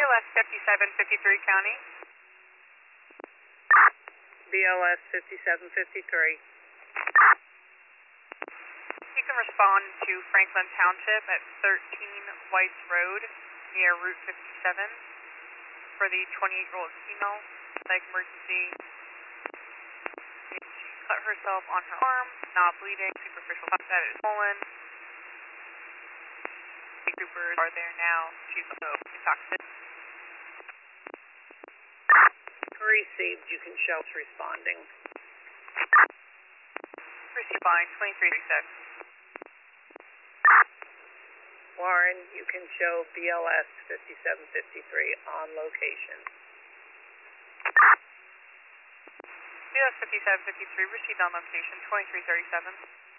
BLS 5753 County. BLS 5753. You can respond to Franklin Township at 13 Whites Road near Route 57 for the 28-year-old female. Like emergency. She cut herself on her arm, not bleeding, superficial that is swollen. The troopers are there now. She's also intoxicated. Received, you can show us responding. Received by 2336. Warren, you can show BLS 5753 on location. BLS 5753 received on location 2337.